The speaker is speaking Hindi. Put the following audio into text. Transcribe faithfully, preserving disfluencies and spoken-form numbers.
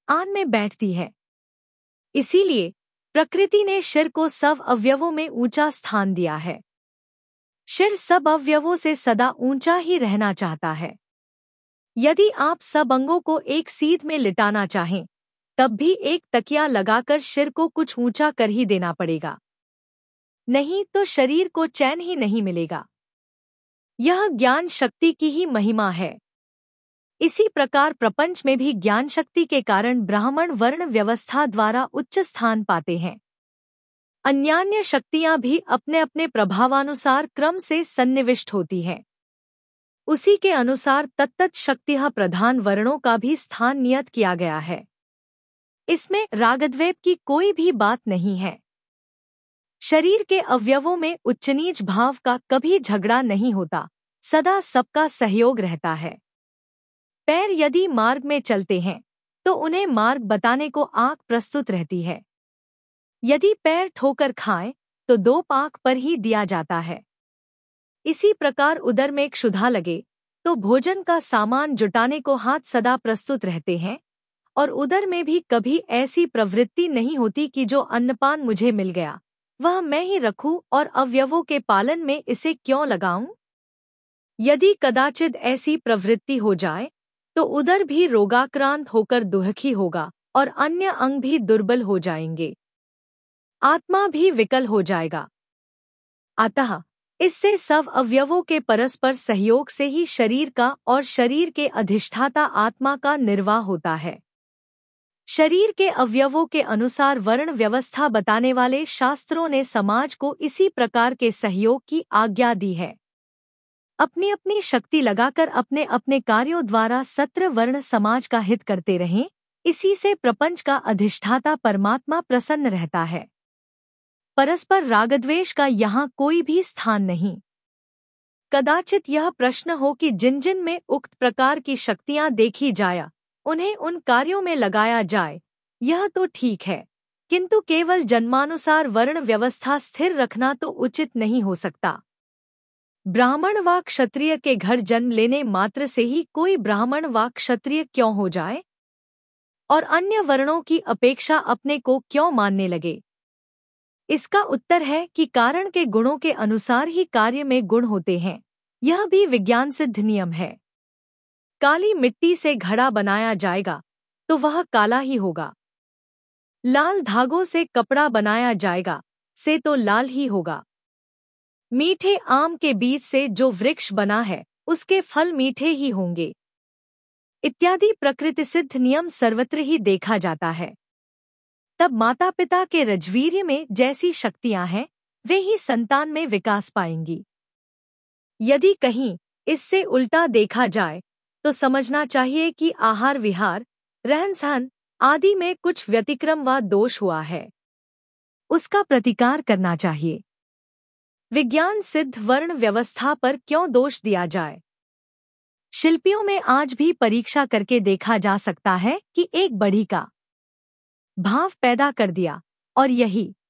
आन में बैठती है। इसीलिए प्रकृति ने शिर को सब अवयवों में ऊंचा स्थान दिया है। शिर सब अवयवों से सदा ऊंचा ही रहना चाहता है। यदि आप सब अंगों को एक सीध में लिटाना चाहें, तब भी एक तकिया लगाकर शिर को कुछ ऊंचा कर ही देना पड़ेगा, नहीं तो शरीर को चैन ही नहीं मिलेगा। यह ज्ञान शक्ति की ही महिमा है। इसी प्रकार प्रपंच में भी ज्ञान शक्ति के कारण ब्राह्मण वर्ण व्यवस्था द्वारा उच्च स्थान पाते हैं। अन्यान्य शक्तियां भी अपने अपने प्रभावानुसार क्रम से सन्निविष्ट होती हैं। उसी के अनुसार तत्तत् शक्तिः प्रधान वर्णों का भी स्थान नियत किया गया है। इसमें रागद्वेष की कोई भी बात नहीं है। शरीर के अवयवों में उच्च नीच भाव का कभी झगड़ा नहीं होता, सदा सबका सहयोग रहता है। पैर यदि मार्ग में चलते हैं तो उन्हें मार्ग बताने को आँख प्रस्तुत रहती है। यदि पैर ठोकर खाएं तो दो पाँख पर ही दिया जाता है। इसी प्रकार उदर में क्षुधा लगे तो भोजन का सामान जुटाने को हाथ सदा प्रस्तुत रहते हैं, और उदर में भी कभी ऐसी प्रवृत्ति नहीं होती कि जो अन्नपान मुझे मिल गया वह मैं ही रखूं और अवयवों के पालन में इसे क्यों लगाऊं। यदि कदाचित ऐसी प्रवृत्ति हो जाए तो उदर भी रोगाक्रांत होकर दुखी होगा और अन्य अंग भी दुर्बल हो जाएंगे, आत्मा भी विकल हो जाएगा। अतः इससे सब अवयवों के परस्पर सहयोग से ही शरीर का और शरीर के अधिष्ठाता आत्मा का निर्वाह होता है। शरीर के अवयवों के अनुसार वर्ण व्यवस्था बताने वाले शास्त्रों ने समाज को इसी प्रकार के सहयोग की आज्ञा दी है। अपनी अपनी शक्ति लगाकर अपने अपने कार्यों द्वारा सत्र वर्ण समाज का हित करते रहें, इसी से प्रपंच का अधिष्ठाता परमात्मा प्रसन्न रहता है। परस्पर रागद्वेष का यहाँ कोई भी स्थान नहीं। कदाचित यह प्रश्न हो कि जिन जिन में उक्त प्रकार की शक्तियाँ देखी जाया उन्हें उन कार्यों में लगाया जाए, यह तो ठीक है, किंतु केवल जन्मानुसार वर्ण व्यवस्था स्थिर रखना तो उचित नहीं हो सकता। ब्राह्मण व क्षत्रिय के घर जन्म लेने मात्र से ही कोई ब्राह्मण व क्षत्रिय क्यों हो जाए और अन्य वर्णों की अपेक्षा अपने को क्यों मानने लगे? इसका उत्तर है कि कारण के गुणों के अनुसार ही कार्य में गुण होते हैं। यह भी विज्ञान सिद्ध नियम है। काली मिट्टी से घड़ा बनाया जाएगा तो वह काला ही होगा। लाल धागों से कपड़ा बनाया जाएगा से तो लाल ही होगा। मीठे आम के बीज से जो वृक्ष बना है उसके फल मीठे ही होंगे। इत्यादि प्रकृति सिद्ध नियम सर्वत्र ही देखा जाता है। तब माता पिता के रजवीर्य में जैसी शक्तियां हैं वे ही संतान में विकास पाएंगी। यदि कहीं इससे उल्टा देखा जाए तो समझना चाहिए कि आहार विहार, रहन सहन आदि में कुछ व्यतिक्रम व दोष हुआ है, उसका प्रतिकार करना चाहिए। विज्ञान सिद्ध वर्ण व्यवस्था पर क्यों दोष दिया जाए? शिल्पियों में आज भी परीक्षा करके देखा जा सकता है कि एक बढ़ी का भाव पैदा कर दिया और यही